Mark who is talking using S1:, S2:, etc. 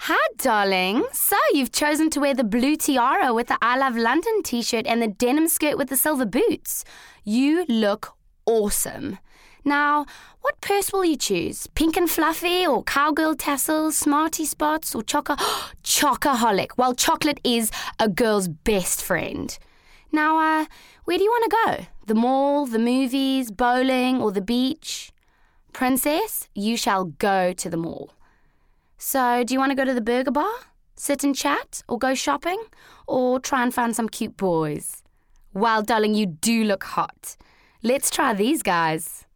S1: Hi, darling. So, you've chosen to wear the blue tiara with the I Love London t-shirt and the denim skirt with the silver boots. You look awesome. Now, what purse will you choose? Pink and fluffy or cowgirl tassels, smarty spots or chocoholic? Well, chocolate is a girl's best friend. Now, where do you want to go? The mall, the movies, bowling or the beach? Princess, you shall go to the mall. So, do you want to go to the burger bar, sit and chat, or go shopping, or try and find some cute boys? Well, darling, you do look hot. Let's try these guys.